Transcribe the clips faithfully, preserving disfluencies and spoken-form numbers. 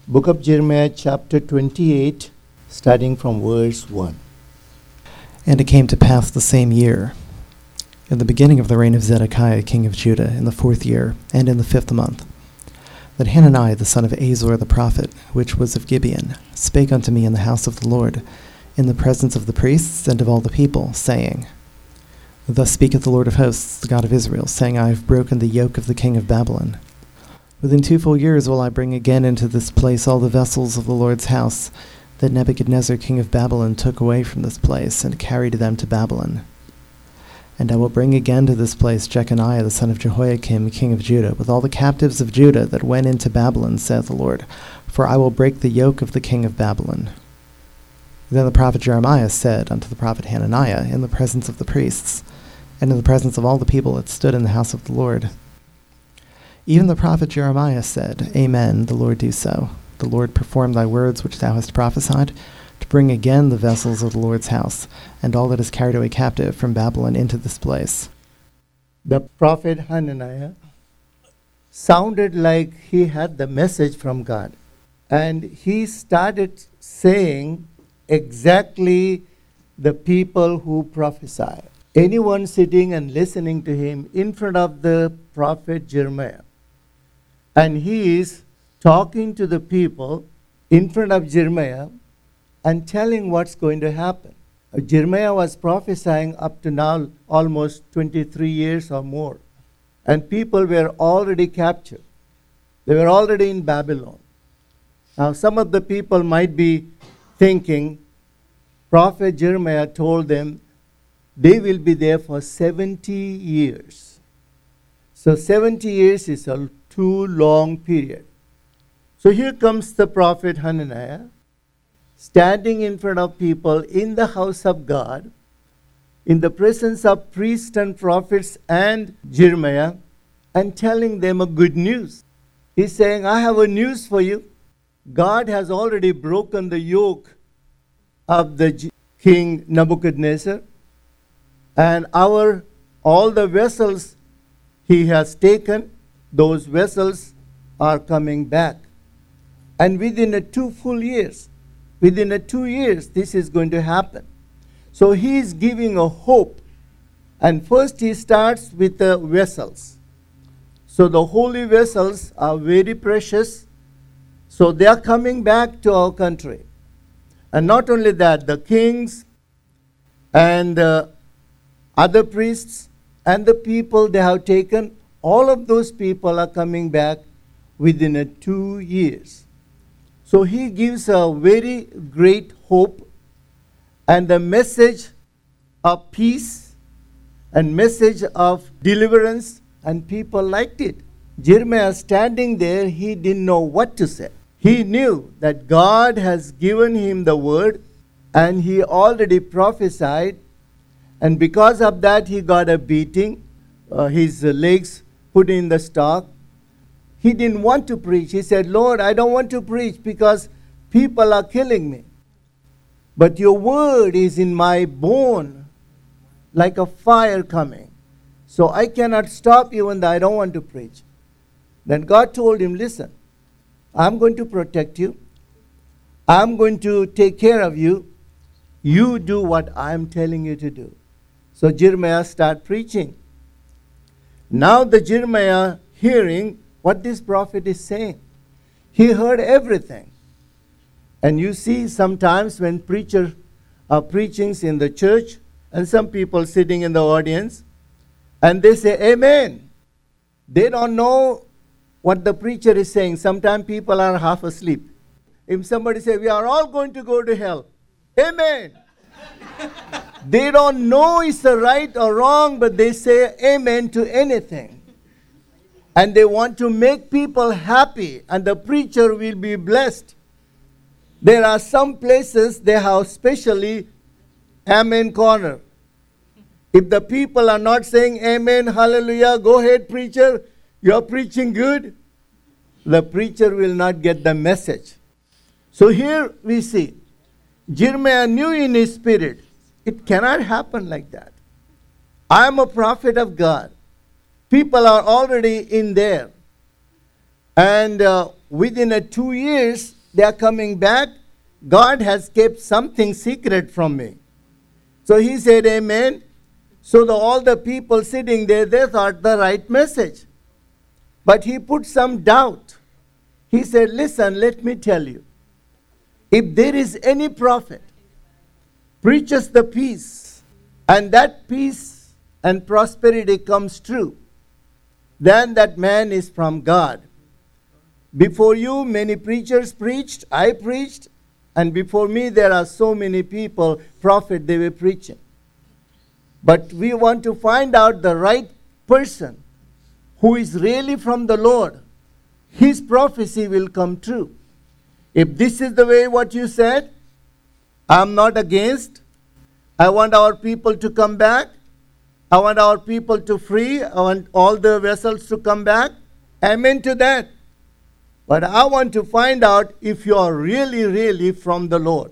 Book of Jeremiah, chapter twenty-eight, starting from verse one. And it came to pass the same year, in the beginning of the reign of Zedekiah king of Judah, in the fourth year, and in the fifth month, that Hananiah the son of Azor the prophet, which was of Gibeon, spake unto me in the house of the Lord, in the presence of the priests and of all the people, saying, Thus speaketh the Lord of hosts, the God of Israel, saying, I have broken the yoke of the king of Babylon. Within two full years will I bring again into this place all the vessels of the Lord's house that Nebuchadnezzar king of Babylon took away from this place, and carried them to Babylon. And I will bring again to this place Jeconiah the son of Jehoiakim king of Judah, with all the captives of Judah that went into Babylon, saith the Lord, for I will break the yoke of the king of Babylon. Then the prophet Jeremiah said unto the prophet Hananiah, in the presence of the priests, and in the presence of all the people that stood in the house of the Lord, even the prophet Jeremiah said, Amen, the Lord do so. The Lord perform thy words which thou hast prophesied, to bring again the vessels of the Lord's house, and all that is carried away captive from Babylon into this place. The prophet Hananiah sounded like he had the message from God. And he started saying exactly the people who prophesy. Anyone sitting and listening to him in front of the prophet Jeremiah. And he is talking to the people in front of Jeremiah and telling what's going to happen. Uh, Jeremiah was prophesying up to now almost twenty-three years or more. And people were already captured. They were already in Babylon. Now some of the people might be thinking, Prophet Jeremiah told them they will be there for seventy years. So seventy years is a too long period. So here comes the prophet Hananiah, standing in front of people in the house of God, in the presence of priests and prophets and Jeremiah, and telling them a good news. He's saying, I have a news for you. God has already broken the yoke of the G- king Nebuchadnezzar, and our all the vessels he has taken, those vessels are coming back. And within a two full years, within a two years, this is going to happen. So he is giving a hope. And first he starts with the vessels. So the holy vessels are very precious. So they are coming back to our country. And not only that, the kings and uh, other priests and the people they have taken, all of those people are coming back within a two years. So he gives a very great hope and a message of peace and message of deliverance, and people liked it. Jeremiah standing there, he didn't know what to say. He knew that God has given him the word and he already prophesied, and because of that he got a beating, uh, his uh, legs put in the stock. He didn't want to preach. He said, Lord, I don't want to preach because people are killing me. But your word is in my bone like a fire coming. So I cannot stop even though I don't want to preach. Then God told him, listen, I'm going to protect you. I'm going to take care of you. You do what I'm telling you to do. So Jeremiah started preaching. Now the Jeremiah hearing what this prophet is saying. He heard everything. And you see sometimes when preachers are preaching in the church, and some people sitting in the audience, and they say, Amen. They don't know what the preacher is saying. Sometimes people are half asleep. If somebody says, we are all going to go to hell, Amen. They don't know it's the right or wrong, but they say amen to anything. And they want to make people happy, and the preacher will be blessed. There are some places they have specially amen corner. If the people are not saying amen, hallelujah, go ahead preacher, you're preaching good, the preacher will not get the message. So here we see, Jeremiah knew in his spirit, it cannot happen like that. I am a prophet of God. People are already in there. And uh, within a two years, they are coming back. God has kept something secret from me. So he said, amen. So the, all the people sitting there, they thought the right message. But he put some doubt. He said, listen, let me tell you. If there is any prophet preaches the peace, and that peace and prosperity comes true, then that man is from God. Before you, many preachers preached, I preached, and before me there are so many people, prophet, they were preaching. But we want to find out the right person who is really from the Lord. His prophecy will come true. If this is the way what you said, I'm not against. I want our people to come back. I want our people to free. I want all the vessels to come back. Amen to that. But I want to find out if you are really, really from the Lord.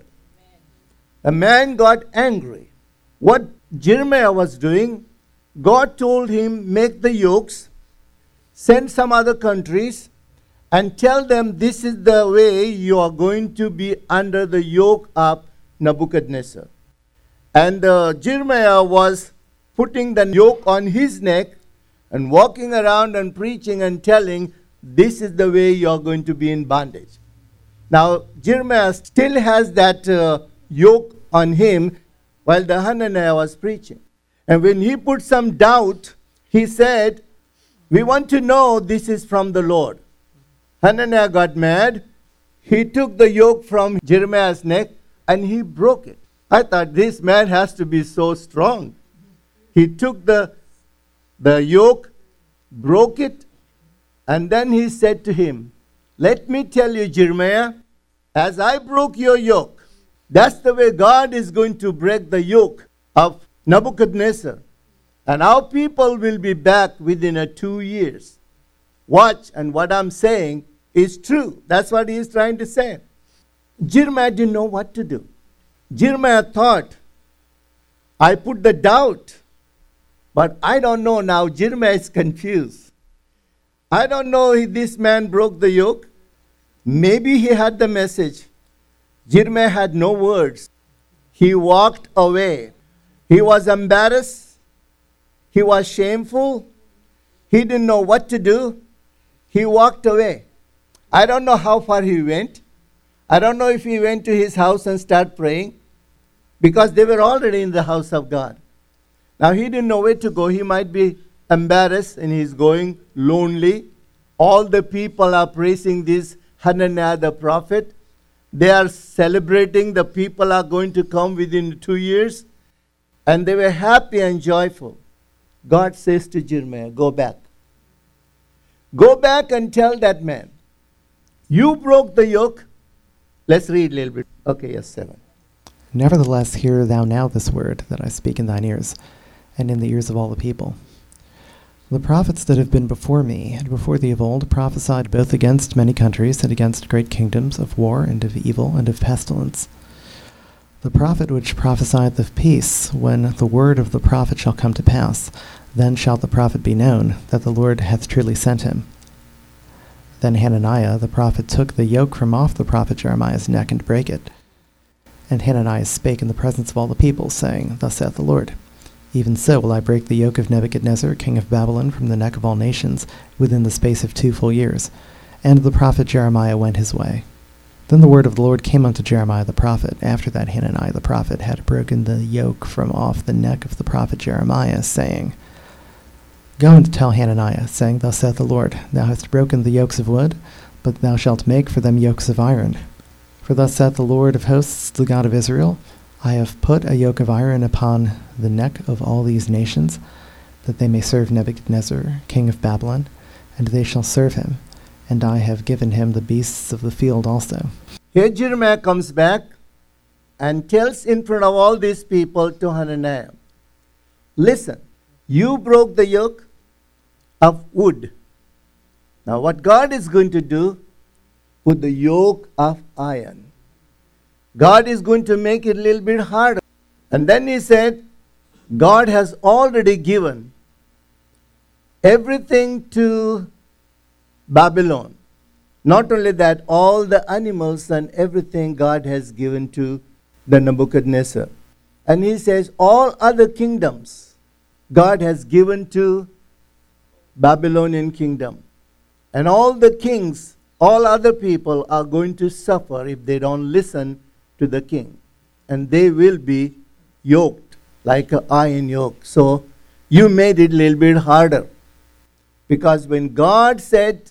A man got angry. What Jeremiah was doing, God told him, make the yokes, send some other countries, and tell them this is the way you are going to be under the yoke of Nebuchadnezzar. And uh, Jeremiah was putting the yoke on his neck and walking around and preaching and telling, this is the way you are going to be in bondage. Now, Jeremiah still has that uh, yoke on him while the Hananiah was preaching. And when he put some doubt, he said, we want to know this is from the Lord. Hananiah got mad. He took the yoke from Jeremiah's neck and he broke it. I thought this man has to be so strong. He took the, the yoke, broke it, and then he said to him, let me tell you, Jeremiah, as I broke your yoke, that's the way God is going to break the yoke of Nebuchadnezzar. And our people will be back within a two years. Watch, and what I'm saying is true. That's what he is trying to say. Jeremiah didn't know what to do. Jeremiah thought, I put the doubt, but I don't know now. Jeremiah is confused. I don't know if this man broke the yoke. Maybe he had the message. Jeremiah had no words. He walked away. He was embarrassed. He was shameful. He didn't know what to do. He walked away. I don't know how far he went. I don't know if he went to his house and started praying, because they were already in the house of God. Now he didn't know where to go. He might be embarrassed and he's going lonely. All the people are praising this Hananiah the prophet. They are celebrating. The people are going to come within two years. And they were happy and joyful. God says to Jeremiah, go back. Go back and tell that man, you broke the yoke. Let's read a little bit. Okay, yes, seven. Nevertheless, hear thou now this word that I speak in thine ears, and in the ears of all the people. The prophets that have been before me and before thee of old prophesied both against many countries and against great kingdoms of war and of evil and of pestilence. The prophet which prophesieth of peace, when the word of the prophet shall come to pass, then shall the prophet be known, that the Lord hath truly sent him. Then Hananiah the prophet took the yoke from off the prophet Jeremiah's neck and brake it. And Hananiah spake in the presence of all the people, saying, Thus saith the Lord, Even so will I break the yoke of Nebuchadnezzar, king of Babylon, from the neck of all nations, within the space of two full years. And the prophet Jeremiah went his way. Then the word of the Lord came unto Jeremiah the prophet, after that Hananiah the prophet had broken the yoke from off the neck of the prophet Jeremiah, saying, Go and tell Hananiah, saying, Thus saith the Lord, Thou hast broken the yokes of wood, but thou shalt make for them yokes of iron. For thus saith the Lord of hosts, the God of Israel, I have put a yoke of iron upon the neck of all these nations, that they may serve Nebuchadnezzar, king of Babylon, and they shall serve him, and I have given him the beasts of the field also. Here Jeremiah comes back and tells in front of all these people to Hananiah, listen, you broke the yoke of wood. Now what God is going to do, put the yoke of iron. God is going to make it a little bit harder. And then he said, God has already given everything to Babylon. Not only that, all the animals and everything God has given to the Nebuchadnezzar. And he says, all other kingdoms God has given to Babylonian kingdom. And all the kings, all other people are going to suffer if they don't listen to the king. And they will be yoked like an iron yoke. So you made it a little bit harder. Because when God said,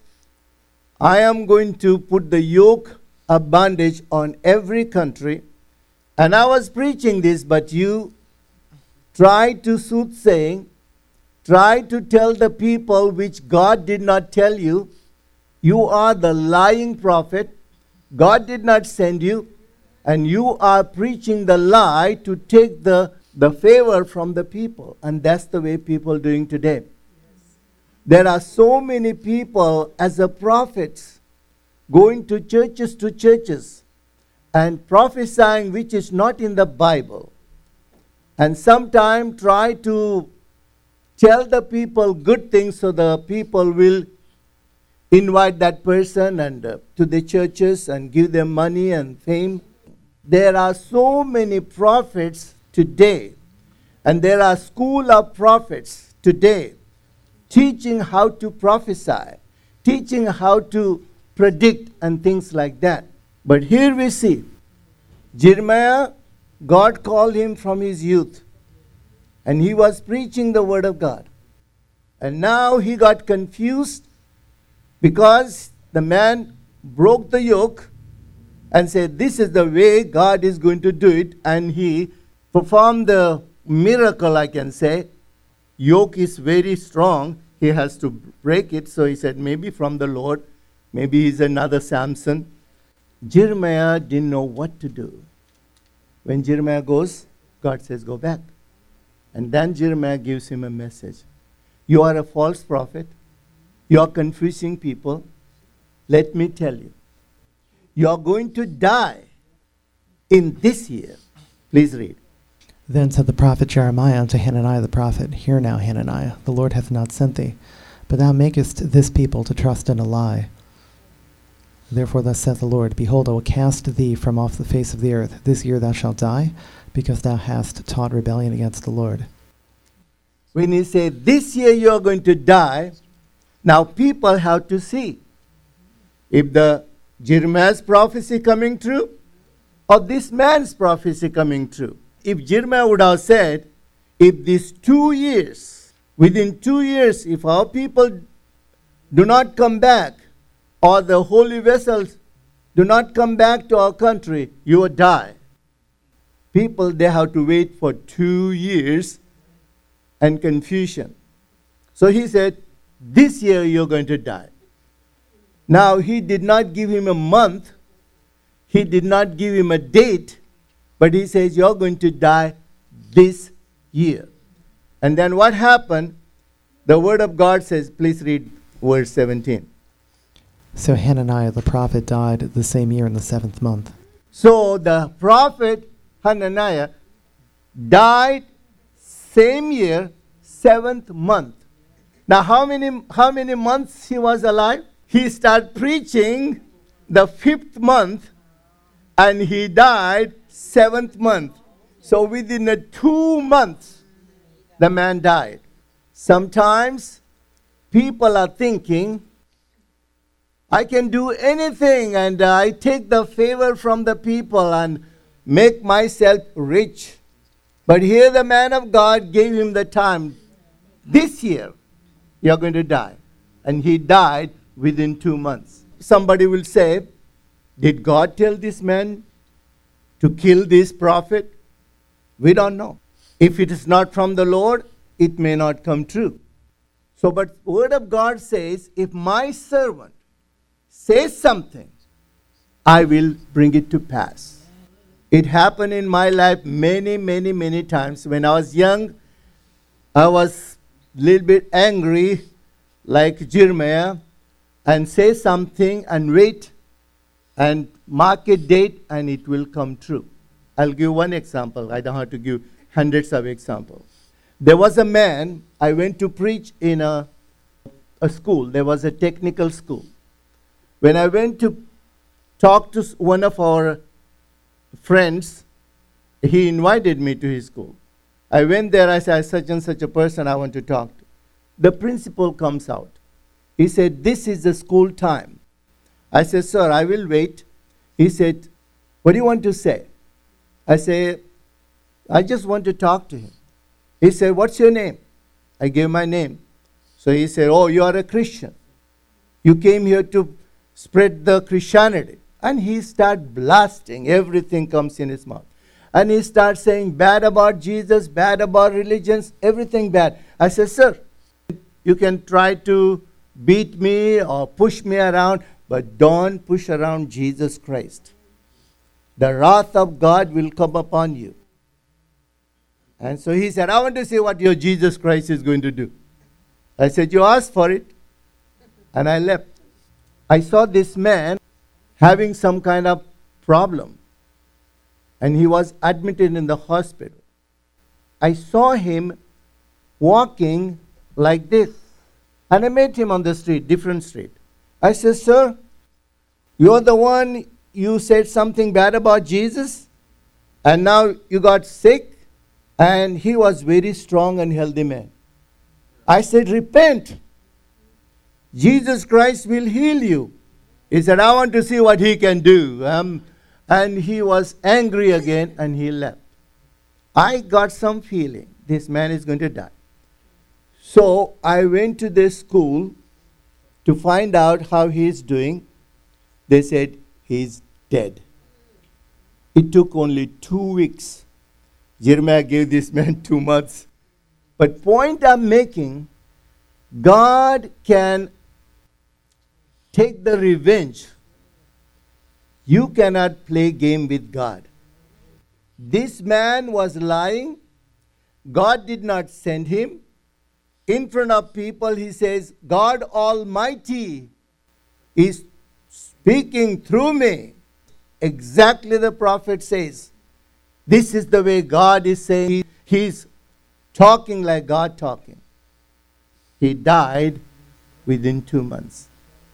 I am going to put the yoke of bondage on every country, and I was preaching this, but you tried to soothsaying, tried to tell the people which God did not tell you. You are the lying prophet. God did not send you, and you are preaching the lie to take the, the favor from the people. And that's the way people are doing today. There are so many people as a prophets going to churches to churches and prophesying which is not in the Bible. And sometimes try to tell the people good things so the people will invite that person and uh, to the churches and give them money and fame. There are so many prophets today, and there are school of prophets today teaching how to prophesy, teaching how to predict and things like that. But here we see, Jeremiah, God called him from his youth, and he was preaching the word of God. And now he got confused because the man broke the yoke and said, this is the way God is going to do it. And he performed the miracle, I can say. Yoke is very strong. He has to break it. So he said, maybe from the Lord. Maybe he's another Samson. Jeremiah didn't know what to do. When Jeremiah goes, God says, go back. And then Jeremiah gives him a message. You are a false prophet. You are confusing people. Let me tell you. You are going to die in this year. Please read. Then said the prophet Jeremiah unto Hananiah the prophet, Hear now, Hananiah, the Lord hath not sent thee, but thou makest this people to trust in a lie. Therefore thus saith the Lord, Behold, I will cast thee from off the face of the earth. This year thou shalt die, because thou hast taught rebellion against the Lord. When he said, this year you are going to die, now people have to see if the Jeremiah's prophecy coming true or this man's prophecy coming true. If Jeremiah would have said, if these two years, within two years, if our people do not come back, or the holy vessels do not come back to our country, you will die. People, they have to wait for two years and confusion. So he said, this year you're going to die. Now, he did not give him a month. He did not give him a date. But he says, you're going to die this year. And then what happened? The word of God says, please read verse seventeen. So Hananiah the prophet died the same year in the seventh month. So the prophet Hananiah died same year, seventh month. Now how many, how many months he was alive? He started preaching the fifth month and he died seventh month. So within a two months, the man died. Sometimes people are thinking, I can do anything and uh, I take the favor from the people and make myself rich. But here the man of God gave him the time. This year, you're going to die. And he died within two months. Somebody will say, did God tell this man to kill this prophet? We don't know. If it is not from the Lord, it may not come true. So, but word of God says, if my servant says something, I will bring it to pass. It happened in my life many, many, many times. When I was young, I was a little bit angry, like Jeremiah, and say something and wait and mark a date and it will come true. I'll give one example. I don't have to give hundreds of examples. There was a man, I went to preach in a, a school. There was a technical school. When I went to talk to one of our friends, he invited me to his school. I went there, I said, such and such a person I want to talk to. The principal comes out. He said, this is the school time. I said, sir, I will wait. He said, what do you want to say? I said, I just want to talk to him. He said, what's your name? I gave my name. So he said, oh, you are a Christian. You came here to spread the Christianity. And he started blasting. Everything comes in his mouth. And he starts saying bad about Jesus, bad about religions, everything bad. I said, sir, you can try to beat me or push me around, but don't push around Jesus Christ. The wrath of God will come upon you. And so he said, I want to see what your Jesus Christ is going to do. I said, you asked for it. And I left. I saw this man having some kind of problem. And he was admitted in the hospital. I saw him walking like this. And I met him on the street, different street. I said, sir, you're the one, you said something bad about Jesus, and now you got sick. And he was very strong and healthy man. I said, repent. Jesus Christ will heal you. He said, I want to see what he can do. Um, and he was angry again and he left. I got some feeling this man is going to die. So I went to this school to find out how he is doing. They said he's dead. It took only two weeks. Jeremiah gave this man two months. But point I'm making, God can take the revenge. You cannot play game with God. This man was lying. God did not send him. In front of people, he says, God Almighty is speaking through me. Exactly the prophet says. This is the way God is saying. He's talking like God talking. He died within two months.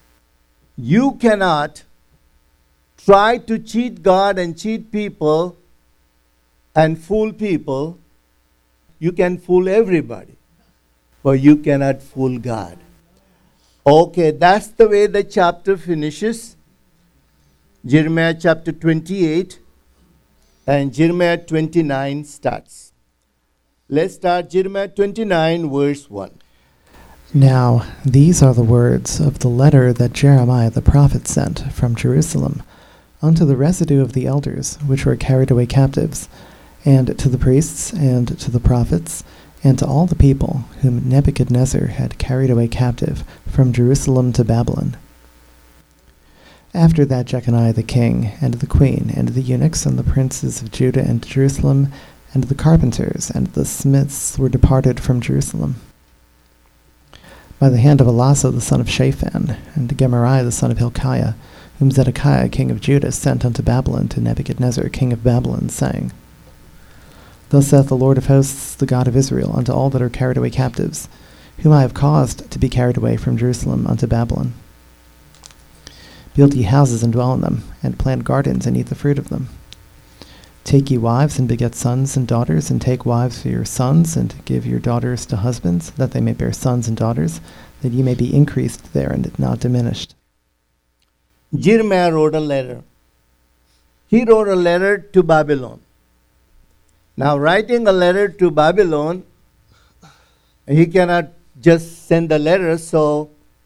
You cannot try to cheat God and cheat people and fool people. You can fool everybody, but you cannot fool God. Okay, that's the way the chapter finishes. Jeremiah chapter twenty-eight and Jeremiah twenty-nine starts. Let's start Jeremiah twenty-nine, verse one. Now these are the words of the letter that Jeremiah the prophet sent from Jerusalem unto the residue of the elders which were carried away captives, and to the priests, and to the prophets, and to all the people whom Nebuchadnezzar had carried away captive from Jerusalem to Babylon. After that Jeconiah the king, and the queen, and the eunuchs, and the princes of Judah and Jerusalem, and the carpenters, and the smiths were departed from Jerusalem, by the hand of Elasah the son of Shaphan, and Gemariah the son of Hilkiah, whom Zedekiah king of Judah sent unto Babylon to Nebuchadnezzar king of Babylon, saying, Thus saith the Lord of hosts, the God of Israel, unto all that are carried away captives, whom I have caused to be carried away from Jerusalem unto Babylon. Build ye houses and dwell in them, and plant gardens and eat the fruit of them. Take ye wives and beget sons and daughters, and take wives for your sons, and give your daughters to husbands, that they may bear sons and daughters, that ye may be increased there and not diminished. Jeremiah wrote a letter. He wrote a letter to Babylon. Now, writing a letter to Babylon, he cannot just send a letter, so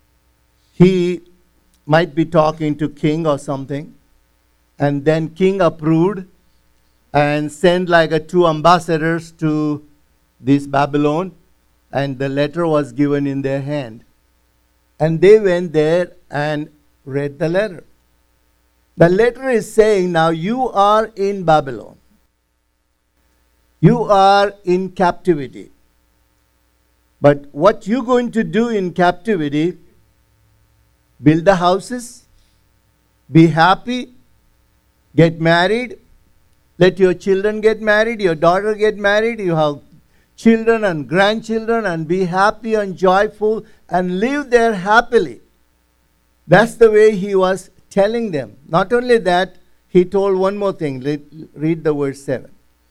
he might be talking to king or something, and then king approved and sent like a two ambassadors to this Babylon, and the letter was given in their hand. And they went there and read the letter. The letter is saying, now you are in Babylon. You are in captivity. But what you're going to do in captivity, build the houses, be happy, get married, let your children get married, your daughter get married, you have children and grandchildren, and be happy and joyful and live there happily. That's the way he was telling them. Not only that, he told one more thing. Read, read the verse seven.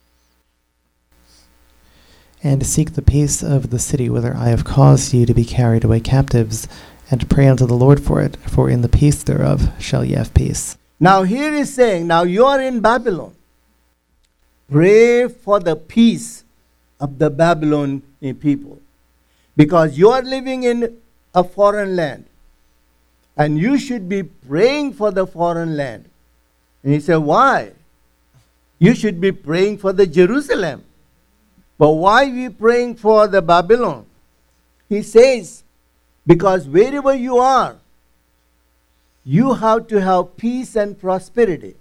And seek the peace of the city whither I have caused you to be carried away captives, and pray unto the Lord for it, for in the peace thereof shall ye have peace. Now here is saying, now you are in Babylon. Pray for the peace of the Babylonian people. Because you are living in a foreign land. And you should be praying for the foreign land. And he said, why? You should be praying for the Jerusalem. But why are we praying for the Babylon? He says, because wherever you are, you have to have peace and prosperity.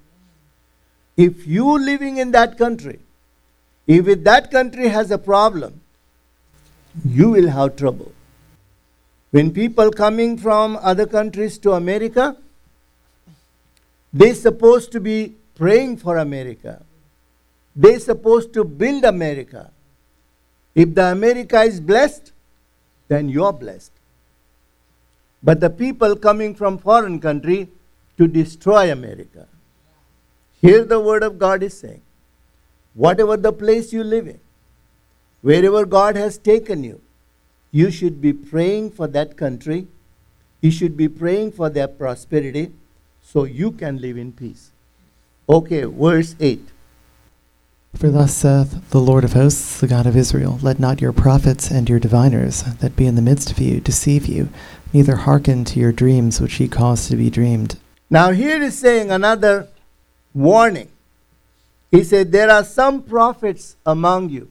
If you living in that country, if that country has a problem, you will have trouble. When people coming from other countries to America, they're supposed to be praying for America. They're supposed to build America. If the America is blessed, then you're blessed. But the people coming from foreign country to destroy America. Here the word of God is saying, whatever the place you live in, wherever God has taken you, you should be praying for that country. You should be praying for their prosperity so you can live in peace. Okay, verse eight. For thus saith the Lord of hosts, the God of Israel, let not your prophets and your diviners that be in the midst of you deceive you, neither hearken to your dreams which ye cause to be dreamed. Now here is saying another warning. He said, there are some prophets among you.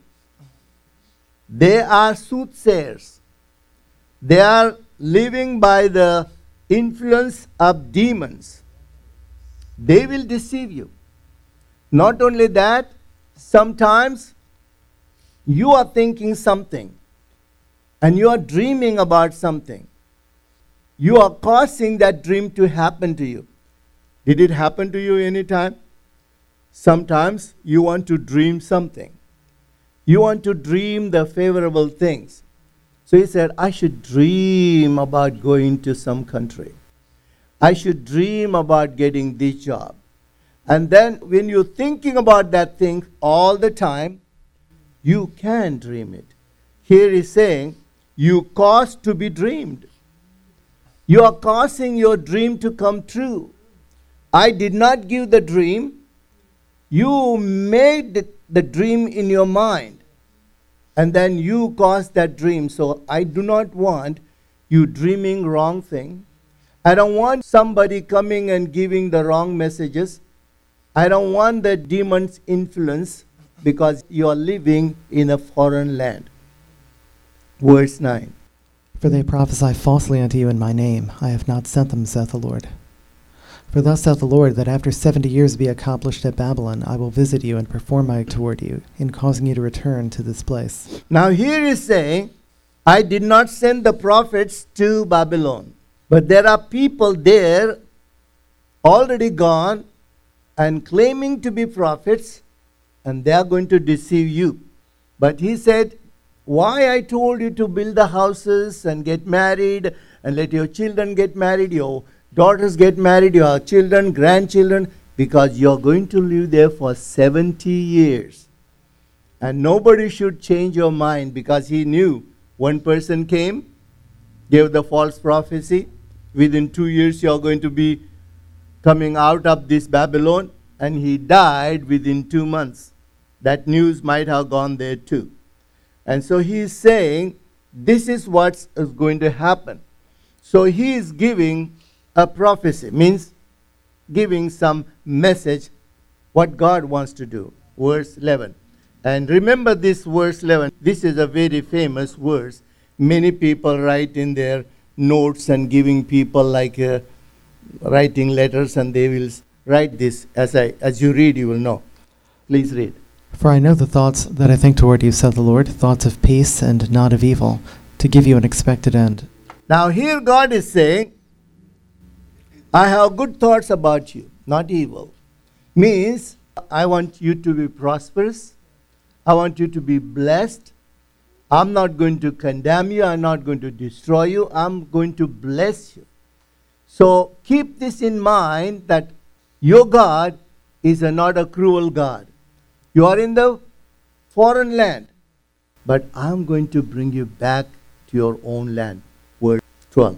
They are soothsayers. They are living by the influence of demons. They will deceive you. Not only that, sometimes you are thinking something and you are dreaming about something. You are causing that dream to happen to you. Did it happen to you anytime? Sometimes you want to dream something. You want to dream the favorable things. So he said, I should dream about going to some country. I should dream about getting this job. And then when you're thinking about that thing all the time, you can dream it. Here he's saying, you cause to be dreamed. You are causing your dream to come true. I did not give the dream. You made the dream in your mind. And then you caused that dream. So I do not want you dreaming wrong thing. I don't want somebody coming and giving the wrong messages. I don't want the demon's influence because you are living in a foreign land. Verse nine. For they prophesy falsely unto you in my name. I have not sent them, saith the Lord. For thus saith the Lord, that after seventy years be accomplished at Babylon, I will visit you and perform my act toward you, in causing you to return to this place. Now here is saying, I did not send the prophets to Babylon. But there are people there already gone and claiming to be prophets, and they are going to deceive you. But he said, why I told you to build the houses and get married and let your children get married, your daughters get married, your children, grandchildren, because you're going to live there for seventy years. And nobody should change your mind, because he knew one person came, gave the false prophecy. Within two years you're going to be coming out of this Babylon, and he died within two months. That news might have gone there too. And so he is saying, this is what is going to happen. So he is giving a prophecy, means giving some message, what God wants to do. Verse eleven. And remember this verse eleven. This is a very famous verse. Many people write in their notes and giving people like uh, writing letters, and they will write this. As I as you read, you will know. Please read. For I know the thoughts that I think toward you, saith the Lord, thoughts of peace and not of evil, to give you an expected end. Now here God is saying, I have good thoughts about you, not evil. Means, I want you to be prosperous. I want you to be blessed. I'm not going to condemn you. I'm not going to destroy you. I'm going to bless you. So keep this in mind, that your God is a, not a cruel God. You are in the foreign land, but I'm going to bring you back to your own land. Verse twelve.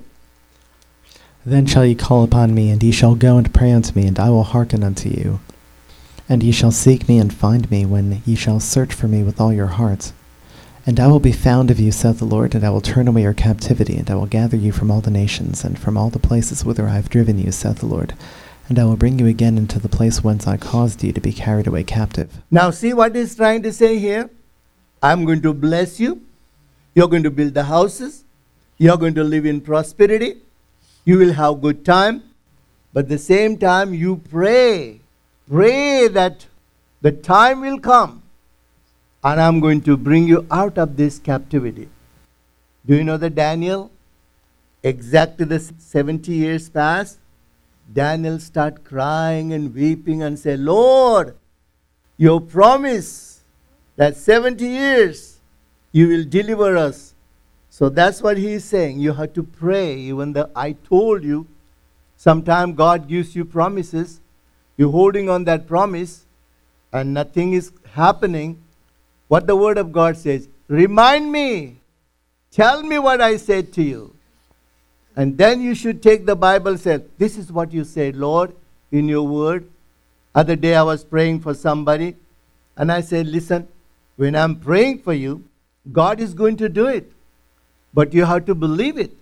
Then shall ye call upon me, and ye shall go and pray unto me, and I will hearken unto you. And ye shall seek me and find me, when ye shall search for me with all your heart. And I will be found of you, saith the Lord, and I will turn away your captivity, and I will gather you from all the nations, and from all the places whither I have driven you, saith the Lord. And I will bring you again into the place whence I caused you to be carried away captive. Now see what he's trying to say here? I'm going to bless you. You're going to build the houses. You're going to live in prosperity. You will have good time. But at the same time, you pray. Pray that the time will come and I'm going to bring you out of this captivity. Do you know that Daniel, exactly the seventy years passed, Daniel started crying and weeping and said, Lord, your promise that seventy years you will deliver us. So that's what he is saying. You have to pray. Even though I told you, sometimes God gives you promises. You're holding on that promise and nothing is happening. What the word of God says, remind me. Tell me what I said to you. And then you should take the Bible and say, this is what you said, Lord, in your word. Other day I was praying for somebody and I said, listen, when I'm praying for you, God is going to do it. But you have to believe it.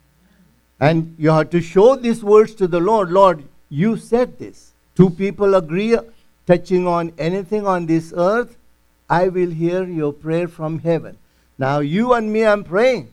And you have to show these words to the Lord. Lord, you said this. Two people agree touching on anything on this earth, I will hear your prayer from heaven. Now you and me, I'm praying.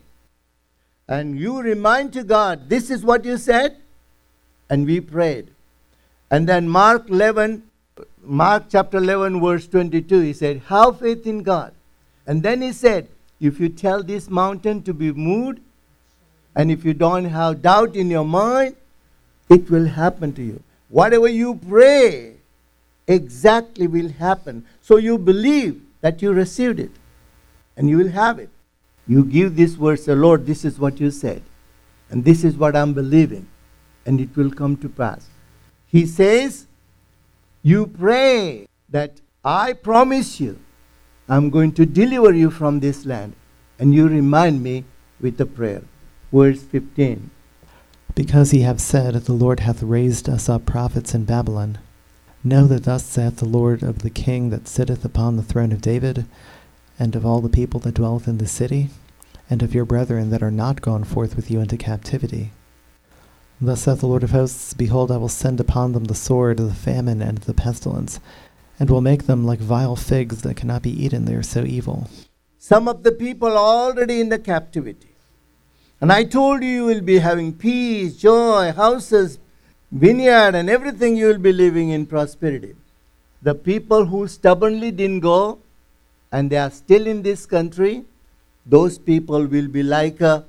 And you remind to God, this is what you said. And we prayed. And then Mark eleven, Mark chapter eleven, verse twenty-two, he said, have faith in God. And then he said, if you tell this mountain to be moved, and if you don't have doubt in your mind, it will happen to you. Whatever you pray, exactly will happen. So you believe that you received it, and you will have it. You give this verse, Lord, this is what you said, and this is what I'm believing, and it will come to pass. He says, you pray that I promise you, I'm going to deliver you from this land, and you remind me with a prayer. Verse fifteen. Because ye have said, the Lord hath raised us up prophets in Babylon. Know that thus saith the Lord of the king that sitteth upon the throne of David, and of all the people that dwelleth in the city, and of your brethren that are not gone forth with you into captivity. Thus saith the Lord of hosts, behold, I will send upon them the sword, the famine, and the pestilence, and will make them like vile figs that cannot be eaten. They are so evil. Some of the people are already in the captivity. And I told you, you will be having peace, joy, houses, vineyard, and everything. You will be living in prosperity. The people who stubbornly didn't go, and they are still in this country, those people will be like a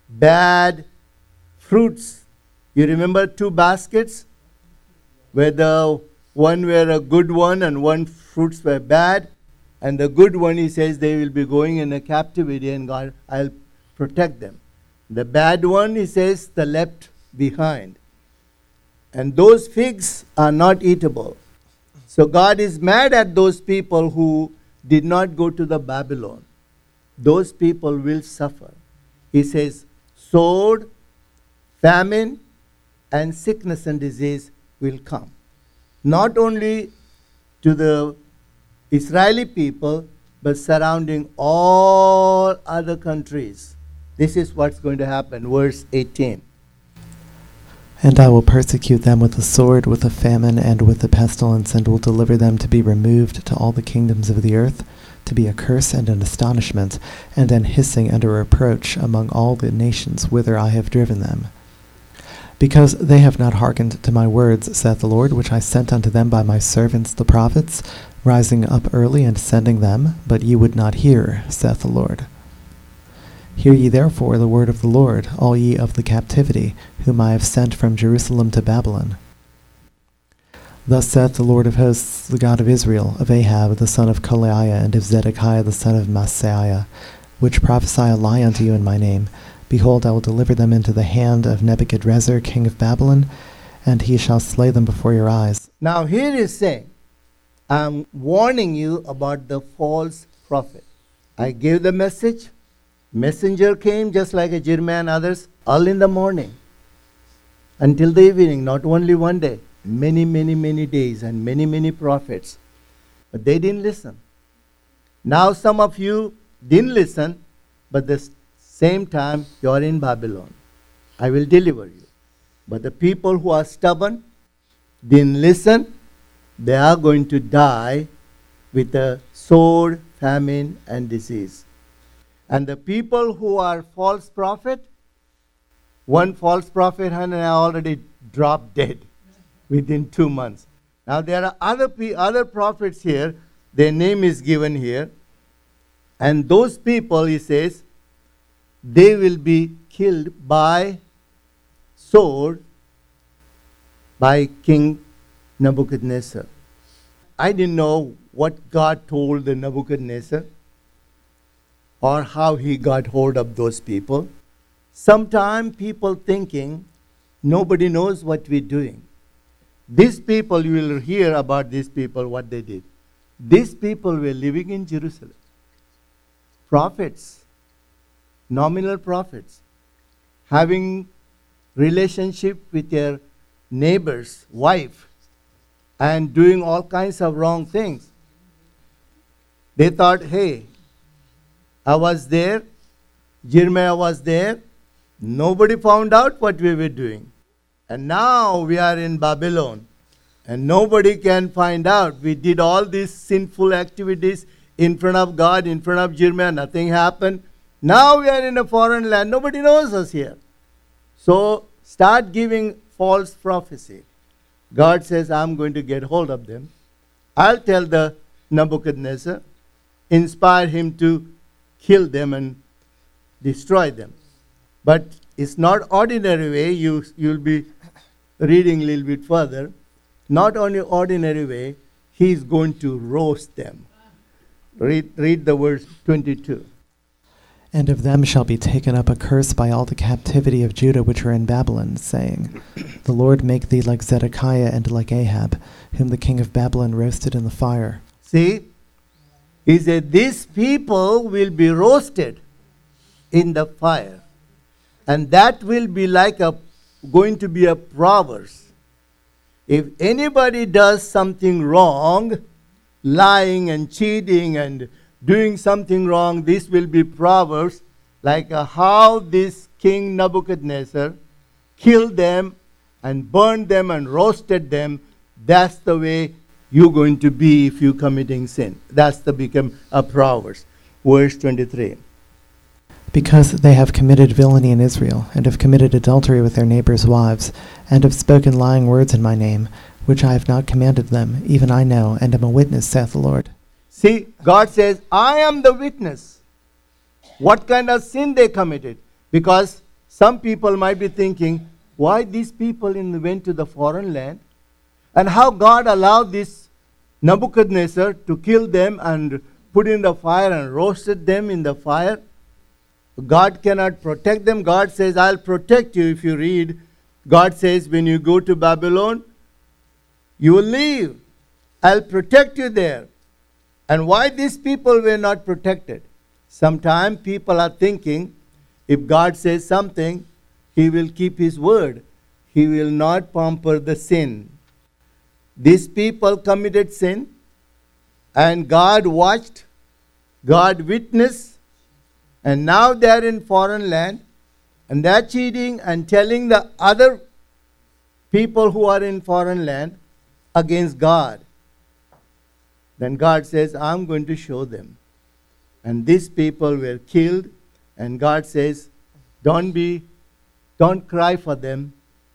bad fruits. You remember two baskets? Where the one were a good one and one fruits were bad. And the good one, he says, they will be going in a captivity and God, I'll protect them. The bad one, he says, the left behind. And those figs are not eatable. So God is mad at those people who did not go to the Babylon. Those people will suffer. He says, sword, famine, and sickness and disease will come. Not only to the Israeli people, but surrounding all other countries. This is what's going to happen. Verse eighteen. And I will persecute them with the sword, with the famine, and with the pestilence, and will deliver them to be removed to all the kingdoms of the earth, to be a curse and an astonishment, and an hissing and a reproach among all the nations whither I have driven them. Because they have not hearkened to my words, saith the Lord, which I sent unto them by my servants the prophets, rising up early and sending them, but ye would not hear, saith the Lord. Hear ye therefore the word of the Lord, all ye of the captivity, whom I have sent from Jerusalem to Babylon. Thus saith the Lord of hosts, the God of Israel, of Ahab the son of Kolaiah, and of Zedekiah the son of Maaseiah, which prophesy a lie unto you in my name, Behold, I will deliver them into the hand of Nebuchadrezzar, king of Babylon, and he shall slay them before your eyes. Now here is saying, I'm warning you about the false prophet. I gave the message. Messenger came just like a Jeremiah and others, early in the morning until the evening, not only one day, many, many, many days and many, many prophets. But they didn't listen. Now some of you didn't listen, but the same time you are in Babylon. I will deliver you. But the people who are stubborn, didn't listen, they are going to die with a sword, famine, and disease. And the people who are false prophet, one false prophet Hananiah already dropped dead within two months. Now there are other pe- other prophets here, their name is given here. And those people, he says, they will be killed by sword by King Nebuchadnezzar. I didn't know what God told the Nebuchadnezzar or how he got hold of those people. Sometimes people thinking nobody knows what we're doing. These people, you will hear about these people, what they did. These people were living in Jerusalem. Prophets, nominal prophets, having relationship with their neighbor's wife and doing all kinds of wrong things. They thought, hey, I was there, Jeremiah was there, nobody found out what we were doing. And now we are in Babylon, and nobody can find out. We did all these sinful activities in front of God, in front of Jeremiah, nothing happened. Now we are in a foreign land, nobody knows us here. So start giving false prophecy. God says, I'm going to get hold of them. I'll tell the Nebuchadnezzar, inspire him to kill them and destroy them. But it's not ordinary way. You, you'll be reading a little bit further. Not only ordinary way, he's going to roast them. Read, read the verse twenty-two. And of them shall be taken up a curse by all the captivity of Judah which are in Babylon, saying, The Lord make thee like Zedekiah and like Ahab, whom the king of Babylon roasted in the fire. See, he said, these people will be roasted in the fire. And that will be like a, going to be a proverb. If anybody does something wrong, lying and cheating and doing something wrong, this will be proverbs like uh, how this King Nebuchadnezzar killed them and burned them and roasted them. That's the way you're going to be if you're committing sin. That's the become a proverbs. Verse twenty-three. Because they have committed villainy in Israel, and have committed adultery with their neighbors' wives, and have spoken lying words in my name, which I have not commanded them, even I know, and am a witness, saith the Lord. See, God says, I am the witness. What kind of sin they committed? Because some people might be thinking, why these people in the, went to the foreign land? And how God allowed this Nebuchadnezzar to kill them and put in the fire and roasted them in the fire? God cannot protect them. God says, I'll protect you. If you read, God says, when you go to Babylon, you will leave. I'll protect you there. And why these people were not protected? Sometimes people are thinking, if God says something, he will keep his word. He will not pamper the sin. These people committed sin, and God watched, God witnessed, and now they are in foreign land, and they are cheating and telling the other people who are in foreign land against God. Then God says, I'm going to show them. And these people were killed, and God says, don't be, don't cry for them.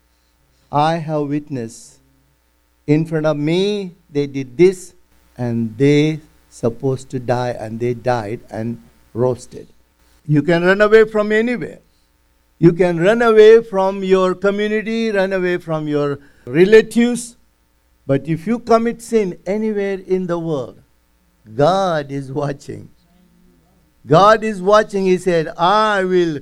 I have witnessed. In front of me, they did this, and they supposed to die, and they died and roasted. You can run away from anywhere. You can run away from your community, run away from your relatives. But if you commit sin anywhere in the world, God is watching. God is watching. He said, I will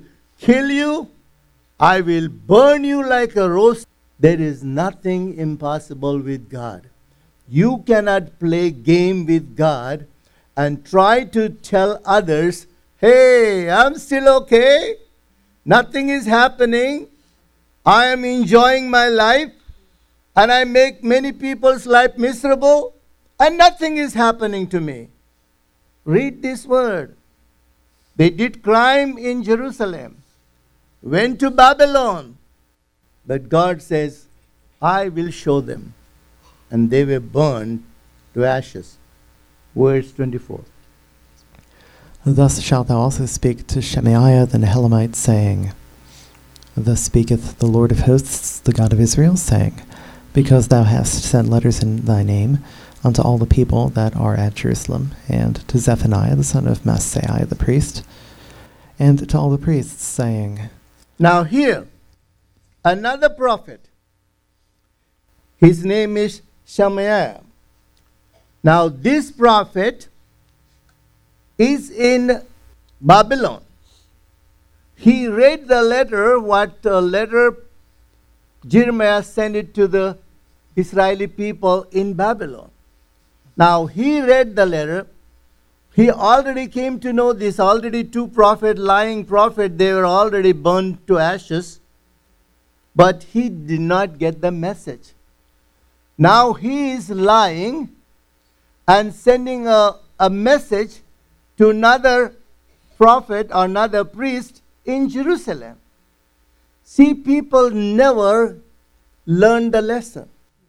kill you. I will burn you like a roast. There is nothing impossible with God. You cannot play game with God and try to tell others, hey, I'm still okay. Nothing is happening. I am enjoying my life. And I make many people's life miserable. And nothing is happening to me. Read this word. They did crime in Jerusalem. Went to Babylon. But God says, I will show them. And they were burned to ashes. Verse twenty-four. Thus shalt thou also speak to Shemaiah the Nehelamite, saying, Thus speaketh the Lord of hosts, the God of Israel, saying, Because thou hast sent letters in thy name unto all the people that are at Jerusalem, and to Zephaniah the son of Maaseiah the priest, and to all the priests, saying, Now here, another prophet. His name is Shemaiah. Now this prophet is in Babylon. He read the letter, what uh, letter Jeremiah sent it to the Israeli people in Babylon. Now he read the letter. He already came to know this. Already two prophet, lying prophet, they were already burned to ashes. But he did not get the message. Now he is lying and sending a, a message to another prophet or another priest in Jerusalem. See, people never learn the lesson.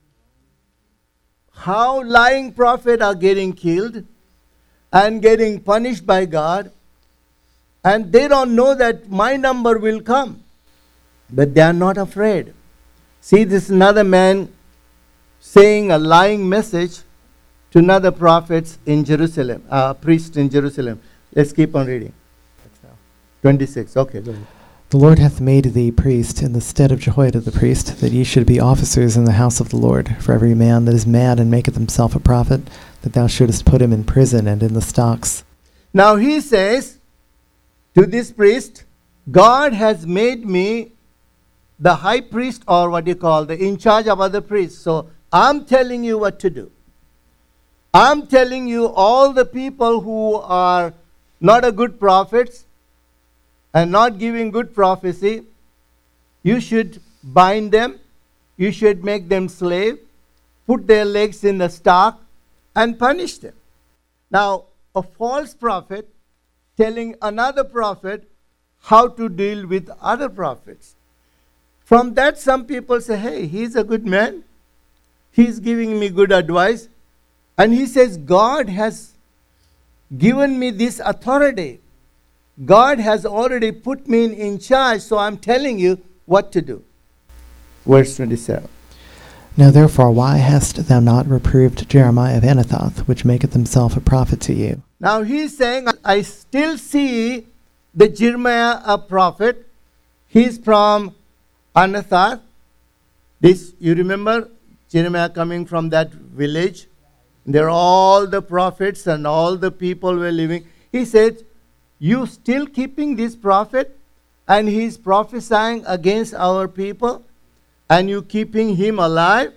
How lying prophets are getting killed and getting punished by God, and they don't know that my number will come. But they are not afraid. See, this another man saying a lying message to another prophet in Jerusalem, a uh, priest in Jerusalem. Let's keep on reading. twenty-six, okay, go ahead. The Lord hath made thee priest in the stead of Jehoiada the priest, that ye should be officers in the house of the Lord. For every man that is mad and maketh himself a prophet, that thou shouldest put him in prison and in the stocks. Now he says to this priest, God has made me the high priest, or what you call, the in charge of other priests. So I'm telling you what to do. I'm telling you all the people who are not a good prophets and not giving good prophecy, you should bind them, you should make them slave, put their legs in the stock, and punish them. Now, a false prophet telling another prophet how to deal with other prophets. From that, some people say, hey, he's a good man. He's giving me good advice. And he says, God has given me this authority. God has already put me in, in charge, so I'm telling you what to do. Verse twenty-seven. Now therefore, why hast thou not reproved Jeremiah of Anathoth, which maketh himself a prophet to you? Now he's saying, I still see the Jeremiah a prophet. He's from Anathoth. This, you remember, Jeremiah coming from that village. There all the prophets and all the people were living. He said, you still keeping this prophet, and he's prophesying against our people, and you keeping him alive?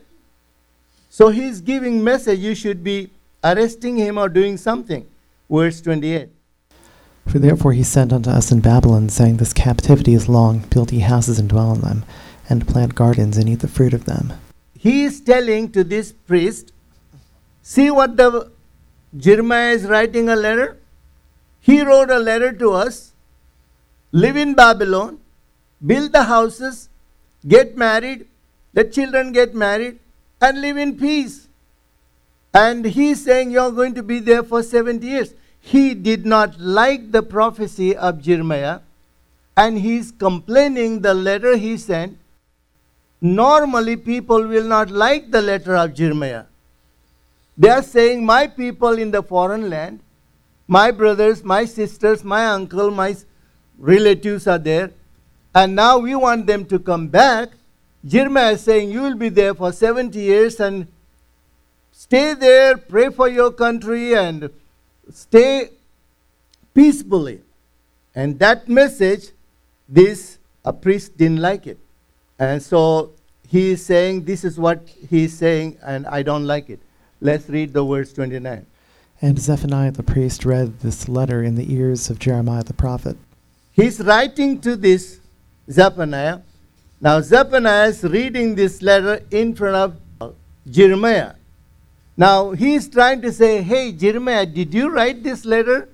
So he's giving message, you should be arresting him or doing something. Verse twenty-eight. For therefore he sent unto us in Babylon, saying, This captivity is long, build ye houses and dwell in them, and plant gardens and eat the fruit of them. He is telling to this priest, see what the Jeremiah is writing a letter. He wrote a letter to us, live in Babylon, build the houses, get married, let children get married, and live in peace. And he's saying you're going to be there for seventy years. He did not like the prophecy of Jeremiah, and he's complaining the letter he sent. Normally people will not like the letter of Jeremiah. They are saying, my people in the foreign land, my brothers, my sisters, my uncle, my relatives are there, and now we want them to come back. Jeremiah is saying, you will be there for seventy years and stay there, pray for your country, and stay peacefully. And that message this a priest didn't like it. And so he is saying, this is what he is saying, and I don't like it. Let's read the verse twenty-nine. And Zephaniah the priest read this letter in the ears of Jeremiah the prophet. He's writing to this Zephaniah. Now Zephaniah is reading this letter in front of Jeremiah. Now he's trying to say, hey Jeremiah, did you write this letter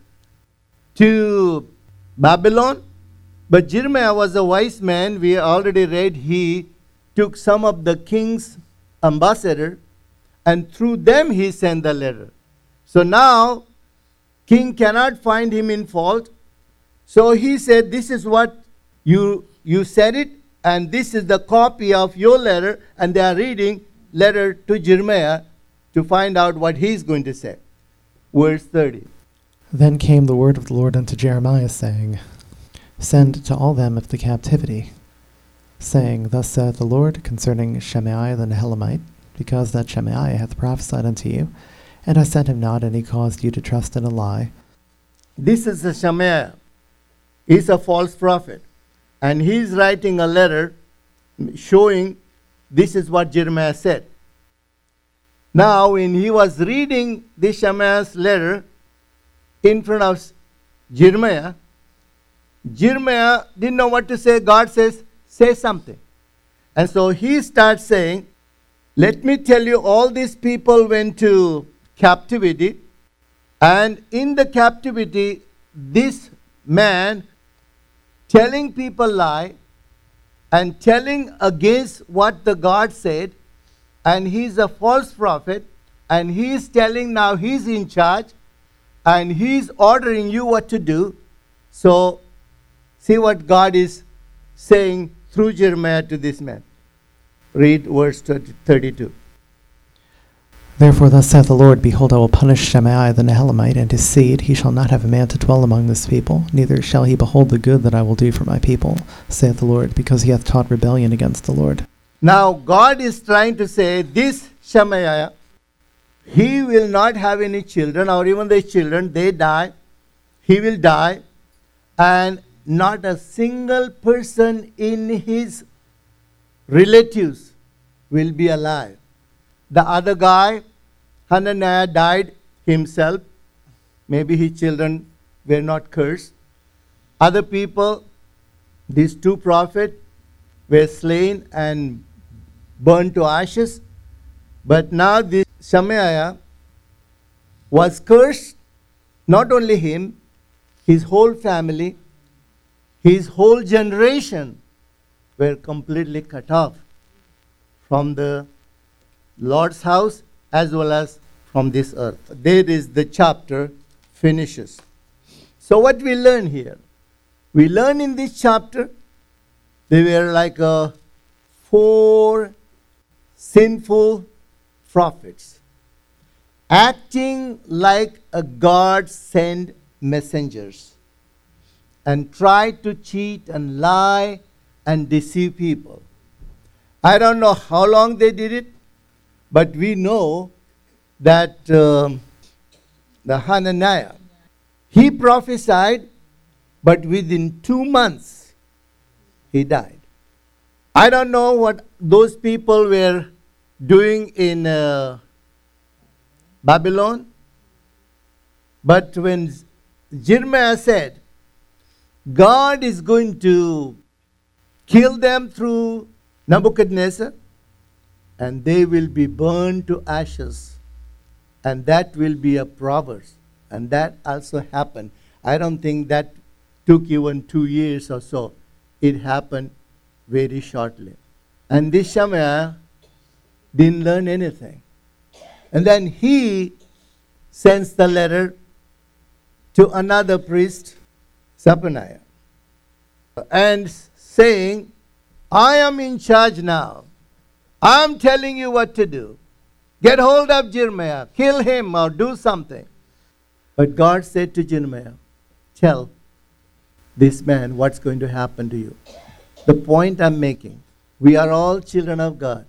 to Babylon? But Jeremiah was a wise man. We already read he took some of the king's ambassador, and through them he sent the letter. So now, king cannot find him in fault. So he said, this is what you, you said it, and this is the copy of your letter, and they are reading letter to Jeremiah to find out what he's going to say. Verse thirty. Then came the word of the Lord unto Jeremiah, saying, Send to all them of the captivity, saying, Thus saith the Lord concerning Shemaiah the Nehelamite, because that Shemaiah hath prophesied unto you, and I sent him not, and he caused you to trust in a lie. This is the Shemaiah. He's a false prophet. And he's writing a letter showing this is what Jeremiah said. Now, when he was reading this Shemaiah's letter in front of Jeremiah, Jeremiah didn't know what to say. God says, say something. And so he starts saying, let me tell you, all these people went to captivity, and in the captivity, this man telling people lie and telling against what the God said, and he's a false prophet, and he's telling now he's in charge, and he's ordering you what to do. So see what God is saying through Jeremiah to this man. Read verse thirty-two. Therefore thus saith the Lord, Behold, I will punish Shemaiah the Nehelamite and his seed. He shall not have a man to dwell among this people, neither shall he behold the good that I will do for my people, saith the Lord, because he hath taught rebellion against the Lord. Now God is trying to say, this Shemaiah, he will not have any children, or even the children, they die. He will die, and not a single person in his relatives will be alive. The other guy, Hananiah, died himself. Maybe his children were not cursed. Other people, these two prophets, were slain and burned to ashes. But now this Shemaiah was cursed, not only him, his whole family, his whole generation were completely cut off from the Lord's house as well as from this earth. There is the chapter finishes. So what we learn here? We learn in this chapter, they were like uh, four sinful prophets acting like a God-sent messengers and tried to cheat and lie and deceive people. I don't know how long they did it, but we know that um, the Hananiah, he prophesied, but within two months, he died. I don't know what those people were doing in uh, Babylon, but when Jeremiah said, God is going to kill them through Nebuchadnezzar, and they will be burned to ashes, and that will be a proverb. And that also happened. I don't think that took even two years or so. It happened very shortly. And this Shemaiah didn't learn anything. And then he sends the letter to another priest, Zephaniah, and saying, I am in charge now. I'm telling you what to do. Get hold of Jeremiah, kill him or do something. But God said to Jeremiah, tell this man what's going to happen to you. The point I'm making, we are all children of God.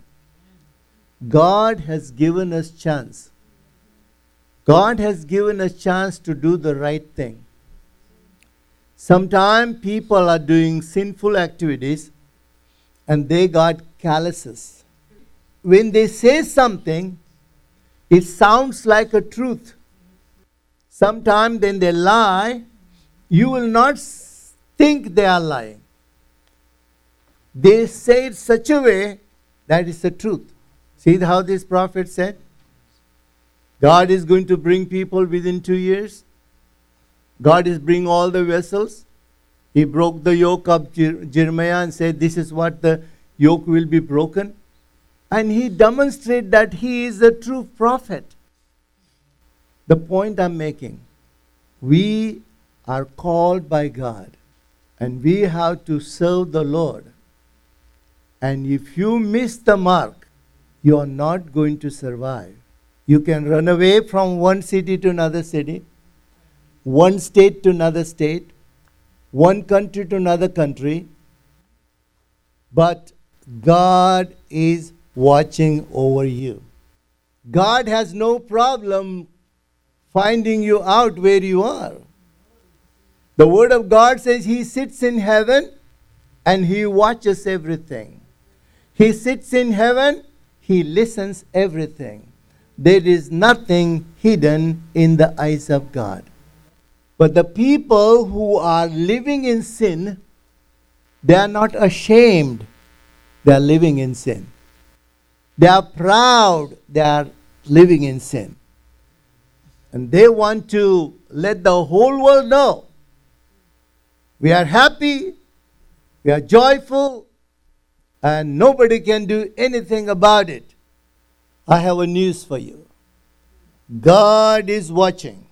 God has given us chance. God has given us chance to do the right thing. Sometimes people are doing sinful activities and they got calluses. When they say something, it sounds like a truth. Sometimes when they lie, you will not think they are lying. They say it such a way that is the truth. See how this prophet said? God is going to bring people within two years. God is bringing all the vessels. He broke the yoke of Jer- Jeremiah and said, this is what the yoke will be broken. And he demonstrated that he is a true prophet. The point I'm making, we are called by God and we have to serve the Lord. And if you miss the mark, you are not going to survive. You can run away from one city to another city, one state to another state, one country to another country, but God is watching over you. God has no problem finding you out where you are. The Word of God says He sits in heaven and He watches everything. He sits in heaven, He listens everything. There is nothing hidden in the eyes of God. But the people who are living in sin, they are not ashamed they are living in sin. They are proud they are living in sin. And they want to let the whole world know we are happy, we are joyful, and nobody can do anything about it. I have a news for you. God is watching.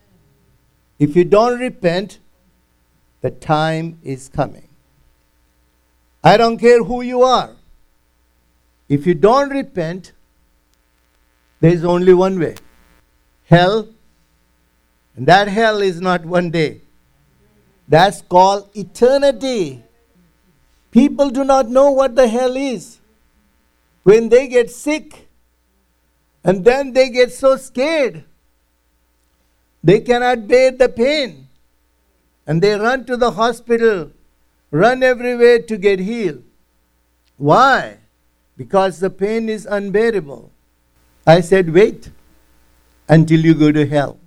If you don't repent, the time is coming. I don't care who you are. If you don't repent, there is only one way. Hell. And that hell is not one day. That's called eternity. People do not know what the hell is. When they get sick, and then they get so scared, they cannot bear the pain. And they run to the hospital, run everywhere to get healed. Why? Because the pain is unbearable. I said, wait until you go to hell.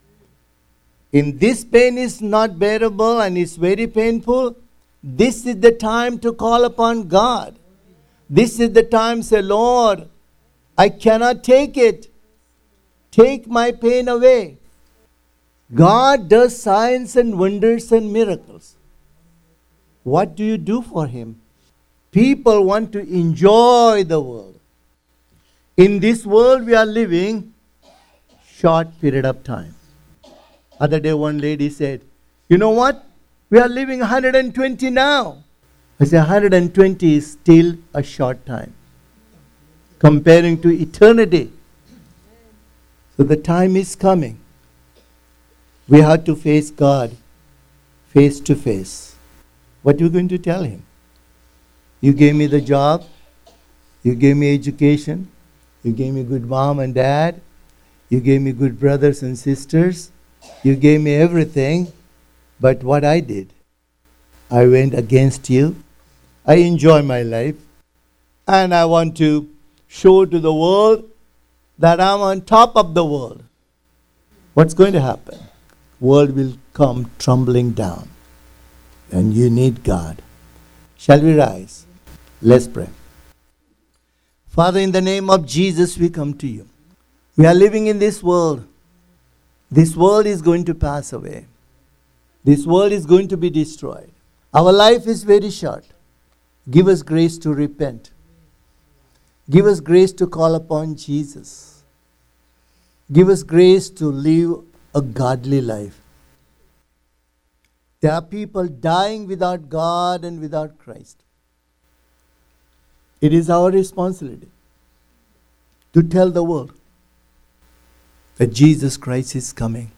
If this pain is not bearable and it's very painful, this is the time to call upon God. This is the time to say, Lord, I cannot take it. Take my pain away. God does signs and wonders and miracles. What do you do for Him? People want to enjoy the world. In this world we are living short period of time. Other day one lady said, you know what? We are living one hundred twenty now. I said, one hundred twenty is still a short time comparing to eternity. So the time is coming. We have to face God face to face. What are you going to tell Him? You gave me the job. You gave me education. You gave me good mom and dad. You gave me good brothers and sisters. You gave me everything. But what I did, I went against you. I enjoy my life. And I want to show to the world that I'm on top of the world. What's going to happen? World will come tumbling down. And you need God. Shall we rise? Let's pray. Father, in the name of Jesus, we come to you. We are living in this world. This world is going to pass away. This world is going to be destroyed. Our life is very short. Give us grace to repent. Give us grace to call upon Jesus. Give us grace to live a godly life. There are people dying without God and without Christ. It is our responsibility to tell the world that Jesus Christ is coming.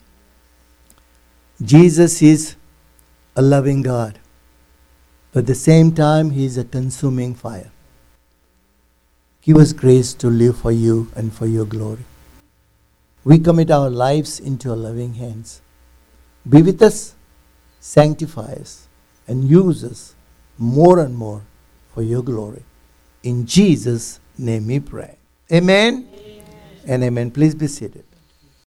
Jesus is a loving God, but at the same time, He is a consuming fire. Give us grace to live for you and for your glory. We commit our lives into your loving hands. Be with us. sanctify us, and use us more and more for your glory. In Jesus' name we pray. Amen, amen. And amen. Please be seated.